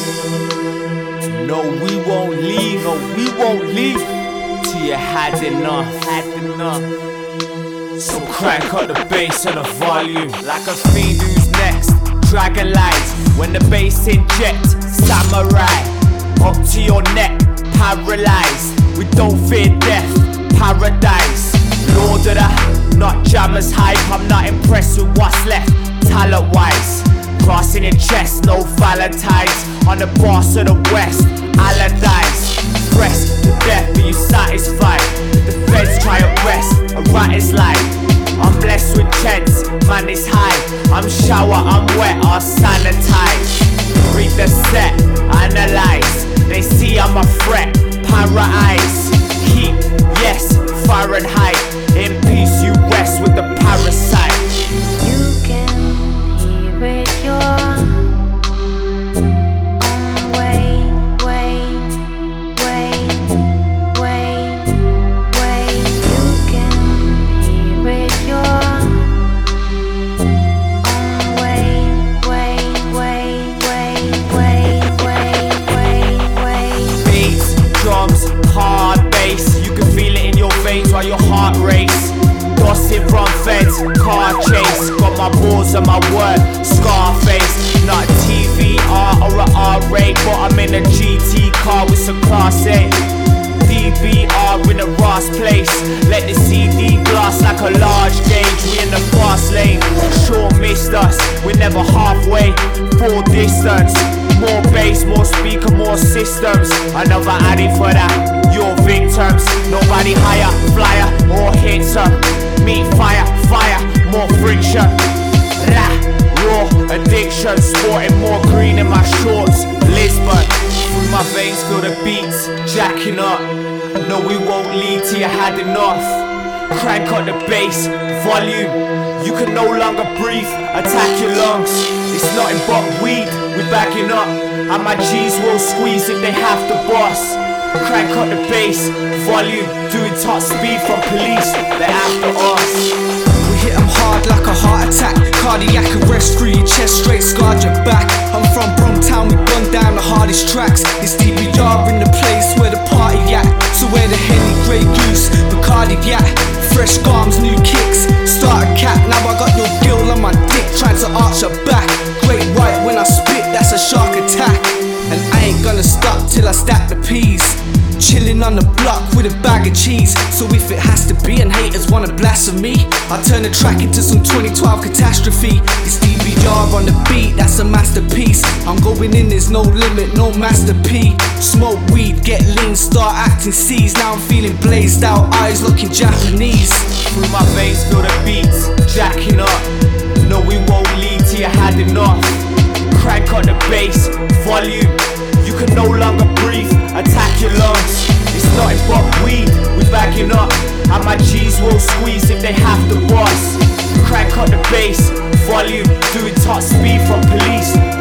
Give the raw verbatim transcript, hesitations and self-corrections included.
No, we won't leave, no, we won't leave till you had enough, had enough. So crank up the bass and the volume, like a fiend who's next. Dragon lights, when the bass inject, samurai, up to your neck, paralyzed. We don't fear death, paradise. Lord of the, not jammers hype. I'm not impressed with what's left, talent wise. Crossing your chest, no valentines. On the boss of the west, Allardyce. Pressed to death, are you satisfied? The feds try to rest, a rat is life. I'm blessed with chance, man is high. I'm shower, I'm wet, I'll sanitize. Read the set, analyze. They see I'm a threat, paradise. Heat, yes, Fahrenheit. In peace you rest with the parasite. You can hear it your own way, way, way, way, way. You can hear it your own way, way, way, way, way, way, way, way. Beats, drums, hard bass. You can feel it in your veins while your heart race. Gossip from feds, car chase. Got my balls and my word, Scarface. Not a T V R or a R eight, but I'm in a G T car with some class A. D B R in a Ross place. Let the C D glass like a large gauge. We in the fast lane. Sure missed us, we're never halfway. Full distance. More bass, more speaker, more systems. Another addy for that, your victims. Nobody higher, flyer or hitter. Meet fire, fire, more friction. Rah, raw addiction. Sporting more green in my shorts. Lisbon, through my veins feel the beats jacking up. No, we won't leave till you had enough. Crank up the bass, volume. You can no longer breathe, attack your lungs. It's nothing but weed, we backing up. And my G's will squeeze if they have to boss. Crank up the bass, volume. Doing top speed from police, they're after us. We hit 'em hard like a heart attack. Cardiac arrest through your chest, straight scarred your back. I'm from Bromtown, we gun down the hardest tracks. It's D B R in the place where the party at. So where the Henny, Grey Goose, Bacardi at. Fresh garms, new kicks, start a cat. Now I got no gill on my dick, trying to arch her back. Great white when I spit, that's a shark attack. And I ain't gonna stop till I stack the peas. Chilling on the block with a bag of cheese. So if it has to be and haters wanna blaspheme, I turn the track into some twenty twelve catastrophe. It's D B R on the beat, that's a masterpiece. I'm going in, there's no limit, no master P. Smoke weed, get lean, start acting C's. Now I'm feeling blazed out, eyes looking Japanese. Through my veins feel the beats jacking up. No, we won't leave till you had enough. Crank up the bass, volume. You can no longer breathe, attack your lungs. It's nothing but weed, we backing up. And my G's will squeeze if they have to boss. Crank up the bass, volume. Doing top speed from police,